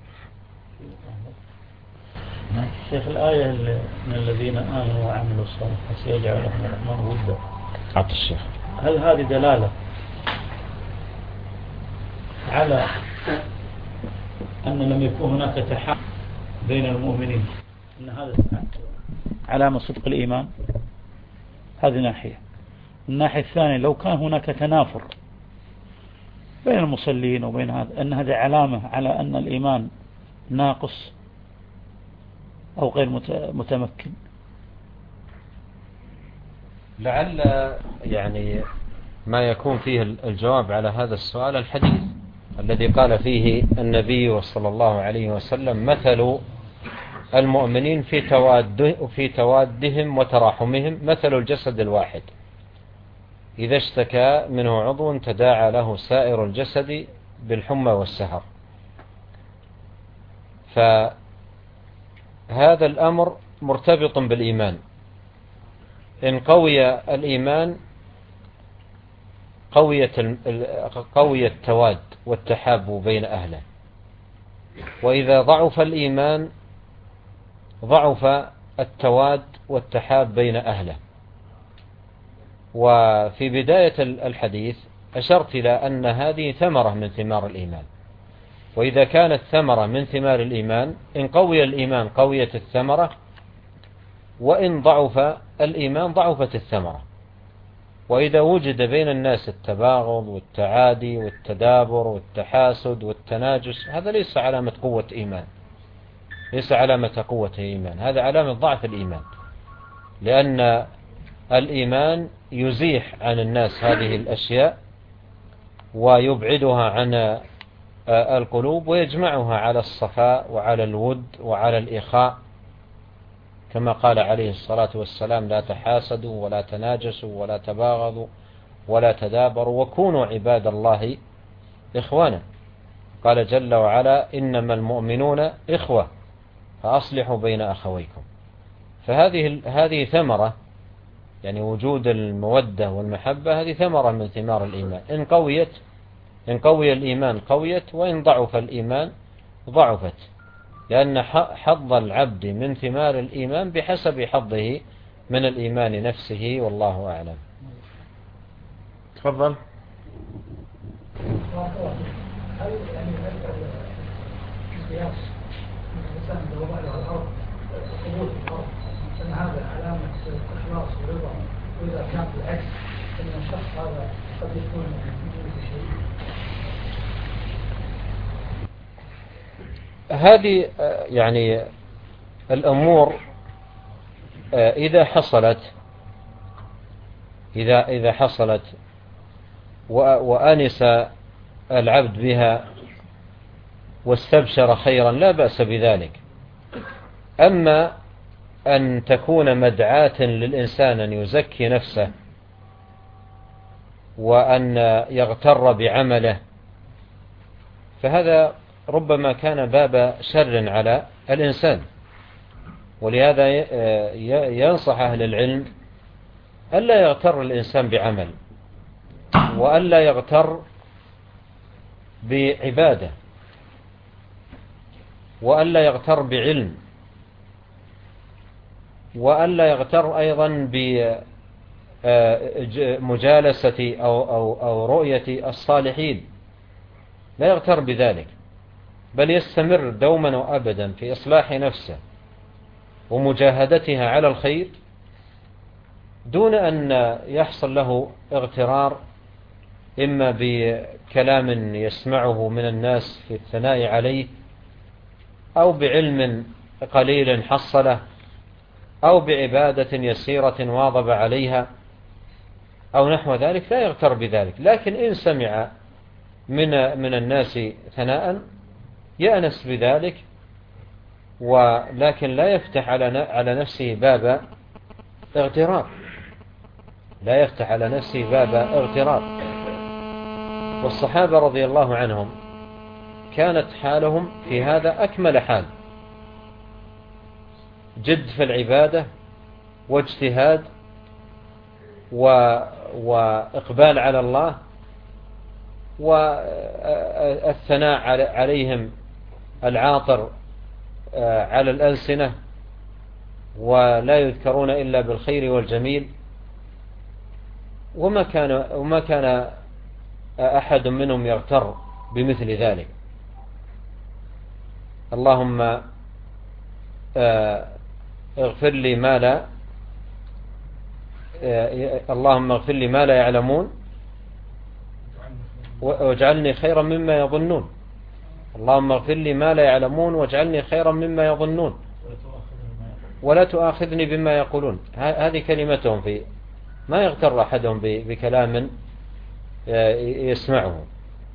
شيخ، الآية من الذين آمنوا وعملوا الصالحات سيجعل لهم الرحمن ودا، عبد الشيخ، هل هذه دلالة على أن لم يكن هناك تحالف بين المؤمنين، أن هذا علامة صدق الإيمان؟ هذه ناحية. الناحية الثانية، لو كان هناك تنافر بين المصلين وبين هذا، أن هذه علامة على أن الإيمان ناقص أو غير متمكن. لعل يعني ما يكون فيه الجواب على هذا السؤال الحديث الذي قال فيه النبي صلى الله عليه وسلم: مثل المؤمنين في تواد في توادهم وتراحمهم مثل الجسد الواحد، إذا اشتكى منه عضو تداعى له سائر الجسد بالحمى والسهر. فهذا الأمر مرتبط بالإيمان. إن قوي الإيمان قوية قوي التواد والتحاب بين أهله، وإذا ضعف الإيمان ضعف التواد والتحاب بين أهله. وفي بداية الحديث أشرت إلى أن هذه ثمرة من ثمار الإيمان، وإذا كانت ثمرة من ثمار الإيمان، إن قوي الإيمان قويت الثمرة، وإن ضعف الإيمان ضعفت الثمرة. وإذا وجد بين الناس التباغض والتعادي والتدابر والتحاسد والتناجس، هذا ليس علامة قوة إيمان، ليس علامة قوة إيمان، هذا علامة ضعف الإيمان، لأن الإيمان يزيح عن الناس هذه الأشياء ويبعدها عن القلوب ويجمعها على الصفاء وعلى الود وعلى الإخاء، كما قال عليه الصلاة والسلام: لا تحاسدوا ولا تناجسوا ولا تباغضوا ولا تدابروا وكونوا عباد الله إخوانا. قال جل وعلا: إنما المؤمنون إخوة فأصلحوا بين أخويكم. فهذه هذه ثمرة، يعني وجود المودة والمحبة، هذه ثمرة من ثمار الإيمان. إن قويت إن قوي الإيمان قويت، وإن ضعف الإيمان ضعفت، لأن حظ العبد من ثمار الإيمان بحسب حظه من الإيمان نفسه، والله أعلم. تفضل. هل يعني القياس الإنسان لو وضع على الأرض قبول الأرض أن هذا علامة إخلاص ورضا، وإذا كان بالعكس أن الشخص هذا قد يكون في شيء؟ هذه يعني الأمور إذا حصلت إذا إذا حصلت وأنس العبد بها واستبشر خيرا لا بأس بذلك. أما أن تكون مدعاة للإنسان أن يزكي نفسه وأن يغتر بعمله، فهذا ربما كان باب شر على الإنسان. ولهذا ينصح أهل العلم ألا يغتر الإنسان بعمل، وألا يغتر بعبادة، وألا يغتر بعلم، وألا يغتر أيضا بمجالسة أو, أو, أو رؤية الصالحين، لا يغتر بذلك، بل يستمر دوما وأبدا في إصلاح نفسه ومجاهدتها على الخير دون أن يحصل له اغترار إما بكلام يسمعه من الناس في الثناء عليه أو بعلم قليل حصله أو بعبادة يسيرة واظب عليها أو نحو ذلك، لا يغتر بذلك. لكن إن سمع من من الناس ثناء يأنس بذلك، ولكن لا يفتح على على نفسه باب اغترار، لا يفتح على نفسه باب اغترار. والصحابة رضي الله عنهم كانت حالهم في هذا أكمل حال، جد في العبادة واجتهاد و... وإقبال على الله، والثناء عليهم العاطر على الألسنة، ولا يذكرون إلا بالخير والجميل. وما كان وما كان أحد منهم يغتر بمثل ذلك. اللهم اغفر لي ما لا اللهم اغفر لي ما لا يعلمون واجعلني خيرا مما يظنون. اللهم اغفر لي ما لا يعلمون واجعلني خيرا مما يظنون ولا تؤاخذني بما يقولون. هذه كلمتهم، في ما يغتر أحدهم بكلام يسمعه.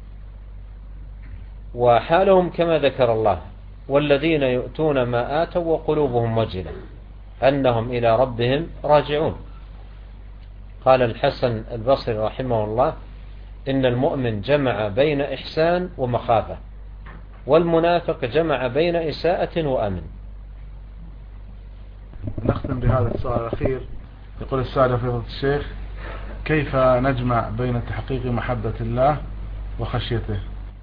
وحالهم كما ذكر الله: والذين يؤتون ما آتوا وقلوبهم وجلة أنهم إلى ربهم راجعون. قال الحسن البصري رحمه الله: إن المؤمن جمع بين إحسان ومخافة، والمنافق جمع بين إساءة وأمن. نختم بهذا السؤال الأخير. يقول السائل فضيلة الشيخ: كيف نجمع بين تحقيق محبة الله وخشيته؟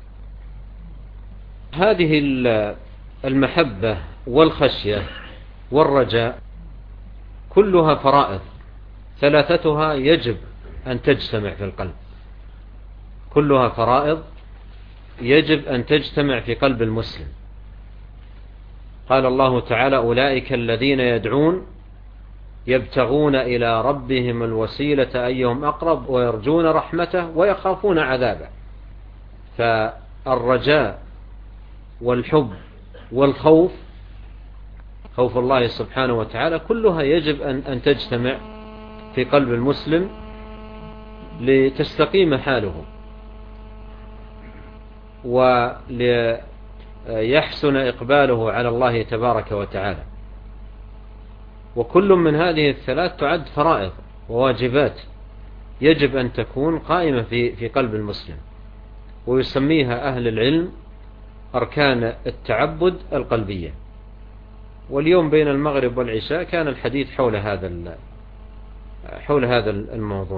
هذه المحبة والخشية والرجاء كلها فرائض، ثلاثتها يجب أن تجتمع في القلب، كلها فرائض يجب أن تجتمع في قلب المسلم. قال الله تعالى: أولئك الذين يدعون يبتغون إلى ربهم الوسيلة أيهم أقرب ويرجون رحمته ويخافون عذابه. فالرجاء والحب والخوف، خوف الله سبحانه وتعالى، كلها يجب أن أن تجتمع في قلب المسلم لتستقيم حاله وليحسن إقباله على الله تبارك وتعالى. وكل من هذه الثلاث تعد فرائض وواجبات يجب أن تكون قائمة في في قلب المسلم، ويسميها أهل العلم أركان التعبد القلبية. واليوم بين المغرب والعشاء كان الحديث حول هذا حول هذا الموضوع.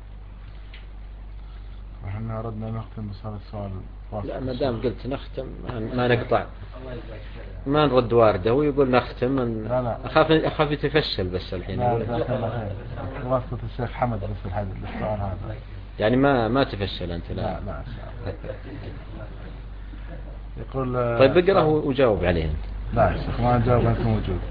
احنا أردنا نختم بهذا السؤال. لا، ما دام قلت نختم ما نقطع، ما نرد واردة ويقول نختم. لا لا. أخاف أخاف يتفشل بس الحين. لا لا، واسطة الشيخ حمد بس الحديث السؤال هذا يعني ما ما تفشل أنت. لا لا, لا. يقول طيب اقرأه وجاوب عليه. لا يا شيخ، ما نجاوب أنت موجود.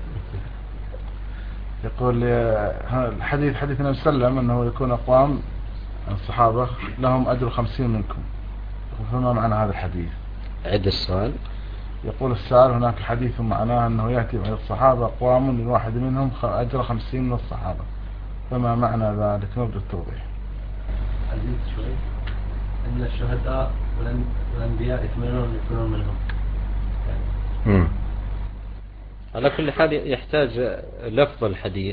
يقول الحديث حديث النبي صلى الله عليه وسلم أنه يكون أقوام الصحابة لهم أجر خمسين منكم، فما معنى هذا الحديث؟ عد السؤال. يقول السائل: هناك حديث معناه أنه يأتي بعد الصحابة أقوام للواحد منهم أجر خمسين من الصحابة، فما معنى ذلك؟ نرجو التوضيح. عزيز شوي. إن الشهداء والأنبياء يتمنون يكونون منهم. امم على كل حال يحتاج لفظ الحديث،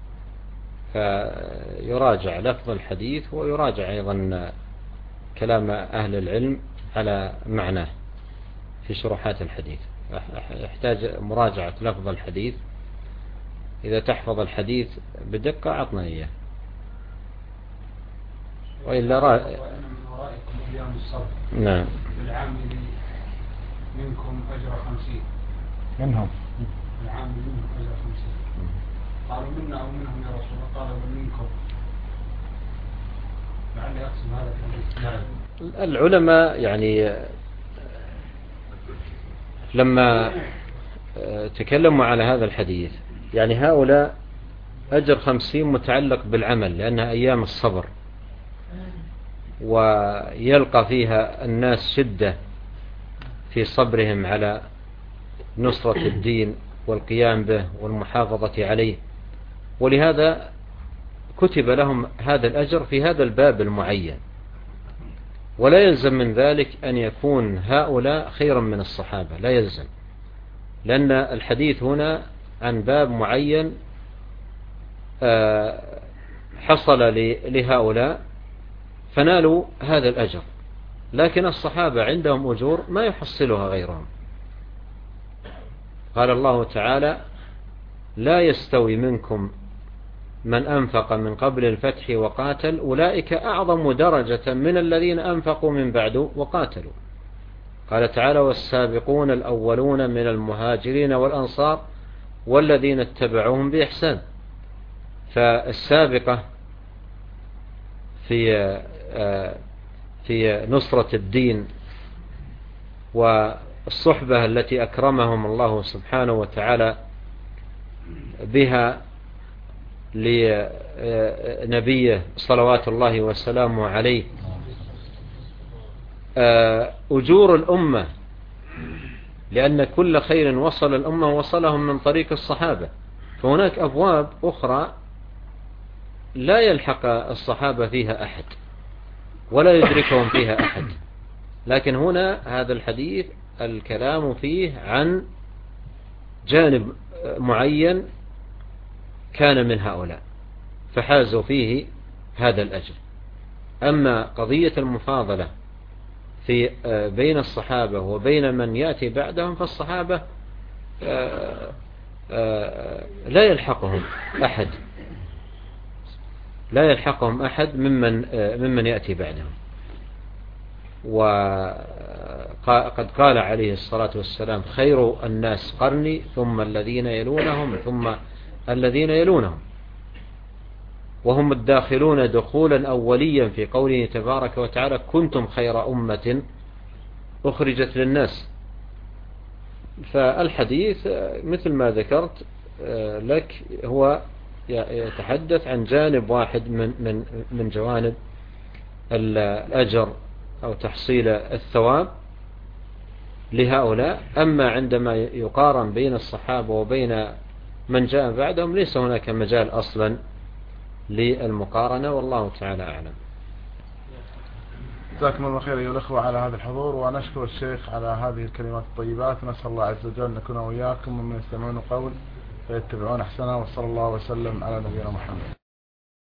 فيراجع لفظ الحديث ويراجع أيضا كلام أهل العلم على معناه في شروحات الحديث. يحتاج مراجعة لفظ الحديث. إذا تحفظ الحديث بدقة عطنا إياه، وإلا را... نعم. العامل منكم أجر خمسين منهم العامل منهم أجر خمسين. قالوا منا أو منهم يا رسول الله؟ قال ومنكم. لعل يقسم هذا الحديث. نعم. العلماء يعني لما تكلموا على هذا الحديث يعني هؤلاء أجر خمسين متعلق بالعمل لأنها أيام الصبر، ويلقى فيها الناس شدة في صبرهم على نصرة الدين والقيام به والمحافظة عليه، ولهذا كتب لهم هذا الأجر في هذا الباب المعين. ولا يلزم من ذلك أن يكون هؤلاء خيرا من الصحابة، لا يلزم، لأن الحديث هنا عن باب معين حصل لهؤلاء فنالوا هذا الأجر، لكن الصحابة عندهم أجور ما يحصلها غيرهم. قال الله تعالى: لا يستوي منكم من أنفق من قبل الفتح وقاتل أولئك أعظم درجة من الذين أنفقوا من بعد وقاتلوا. قال تعالى: والسابقون الأولون من المهاجرين والأنصار والذين اتبعوهم بإحسان. فالسابقة في في نصرة الدين والصحبة التي أكرمهم الله سبحانه وتعالى بها لنبيه صلوات الله وسلامه عليه، أجور الأمة، لأن كل خير وصل الأمة وصلهم من طريق الصحابة. فهناك أبواب أخرى لا يلحق الصحابة فيها أحد ولا يدركهم فيها أحد، لكن هنا هذا الحديث الكلام فيه عن جانب معين كان من هؤلاء فحازوا فيه هذا الأجر. أما قضية المفاضلة في بين الصحابة وبين من يأتي بعدهم، فالصحابة لا يلحقهم أحد لا يلحقهم أحد ممن ممن يأتي بعدهم. وقد قال عليه الصلاة والسلام: خير الناس قرني ثم الذين يلونهم ثم الذين يلونهم، وهم الداخلون دخولا أوليا في قوله تبارك وتعالى: كنتم خير أمة أخرجت للناس. فالحديث مثل ما ذكرت لك هو يتحدث عن جانب واحد من من من جوانب الأجر أو تحصيل الثواب لهؤلاء. أما عندما يقارن بين الصحابة وبين من جاء بعدهم ليس هناك مجال أصلا للمقارنة، والله تعالى أعلم. جزاكم الله خير أيها الأخوة على هذا الحضور، ونشكر الشيخ على هذه الكلمات الطيبات، ونسأل الله عز وجل أن نكون وإياكم ممن يستمعون القول فيتبعون أحسنه، وصلى الله وسلم على نبينا محمد.